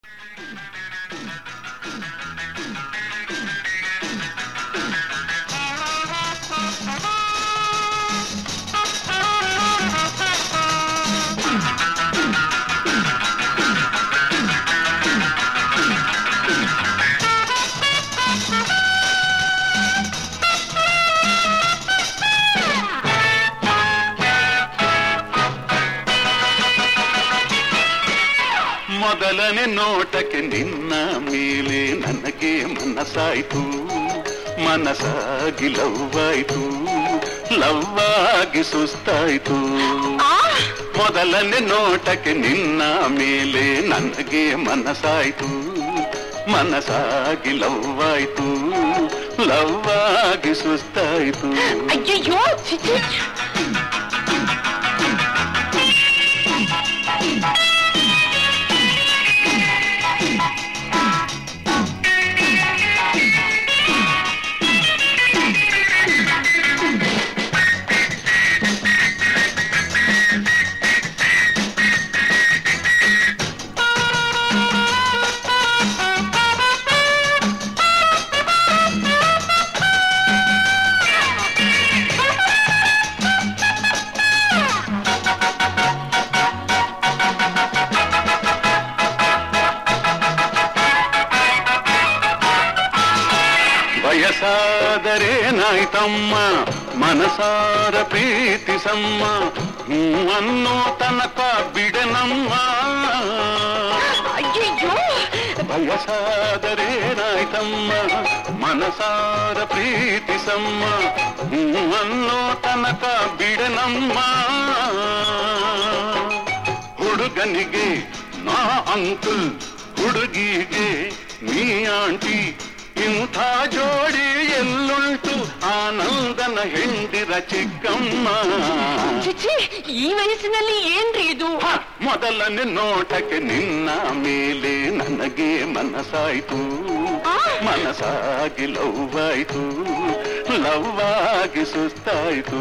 ಮೊದಲನೇ ನೋಟಕ್ಕೆ ನಿನ್ನ ಮೇಲೆ ನನಗೆ ಮನಸ್ಸಾಯ್ತು, ಮನಸ್ಸಾಗಿ ಲವ್ವಾಯ್ತು, ಲವ್ವಾಗಿ ಸುಸ್ತಾಯ್ತು. ಮೊದಲನೇ ನೋಟಕ್ಕೆ ನಿನ್ನ ಮೇಲೆ ನನಗೆ ಮನಸ್ಸಾಯ್ತು, ಮನಸ್ಸಾಗಿ ಲವ್ವಾಯ್ತು, ಲವ್ವಾಗಿ ಸುಸ್ತಾಯ್ತು. ಅಯ್ಯಯ್ಯೋ, ವಯಸ್ಸಾದರೇನಾಯ್ತಮ್ಮ ಮನಸಾರ ಪ್ರೀತಿಸಮ್ಮ, ಅನ್ನೋ ತನಕ ಬಿಡನಮ್ಮ. ವಯಸ್ಸಾದರೇನಾಯ್ತಮ್ಮ ಮನಸಾರ ಪ್ರೀತಿಸಮ್ಮ, ಅನ್ನೋ ತನಕ ಬಿಡನಮ್ಮ. ಹುಡುಗನಿಗೆ ನಾ ಅಂಕಲ್, ಹುಡುಗಿಗೆ ನೀ ಆಂಟಿ, ಇಂಥ ಜೋಡಿ ಎಲ್ಲುಂಟು ಆನಂದನ ಹೆಂಡಿರ ಚಿಕ್ಕಮ್ಮ. ಈ ವಯಸ್ಸಿನಲ್ಲಿ ಏನ್ರಿ ಇದು? ಮೊದಲನೇ ನೋಟಕ್ಕೆ ನಿನ್ನ ಮೇಲೆ ನನಗೆ ಮನಸ್ಸಾಯ್ತು, ಮನಸ್ಸಾಗಿ ಲವ್ವಾಯ್ತು, ಲವ್ವಾಗಿ ಸುಸ್ತಾಯ್ತು.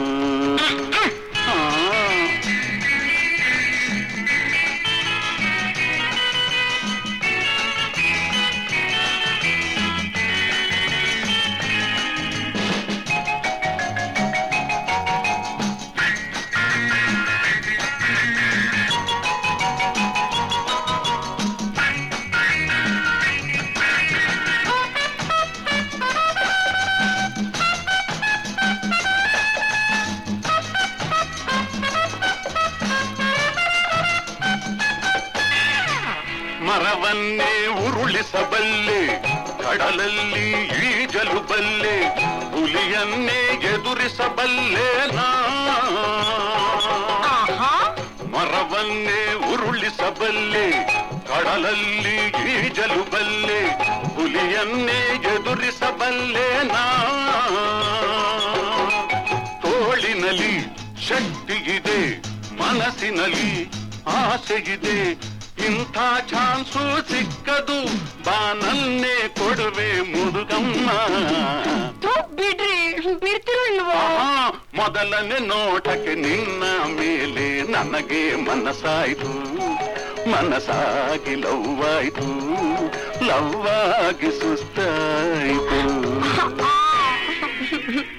ಮರವನ್ನೇ ಉರುಳಿಸಬಲ್ಲೆ, ಕಡಲಲ್ಲಿ ಈಜಲು ಬಲ್ಲೆ, ಹುಲಿಯನ್ನೇ ಎದುರಿಸಬಲ್ಲೆ ನಾ. ಮರವನ್ನೇ ಉರುಳಿಸಬಲ್ಲೆ, ಕಡಲಲ್ಲಿ ಈಜಲು ಬಲ್ಲೆ, ಹುಲಿಯನ್ನೇ ಎದುರಿಸಬಲ್ಲೆ ನಾ. ತೋಳಿನಲ್ಲಿ ಶಕ್ತಿಯಿದೆ, ಮನಸ್ಸಿನಲ್ಲಿ ಆಸೆಯಿದೆ, ಇಂಥ ಚಾನ್ಸು ಸಿಕ್ಕದು ಬಾನನ್ನೇ ಕೊಡುವೆ ಮುದುಗಮ್ಮ. ಬಿಡ್ರಿ, ಬಿಡ್ತಿರಲ್ವಾ? ಮೊದಲನೇ ನೋಟಕ್ಕೆ ನಿನ್ನ ಮೇಲೆ ನನಗೆ ಮನಸ್ಸಾಯ್ತು, ಮನಸ್ಸಾಗಿ ಲವ್ವಾಯ್ತು, ಲವ್ವಾಗಿ ಸುಸ್ತಾಯ್ತು.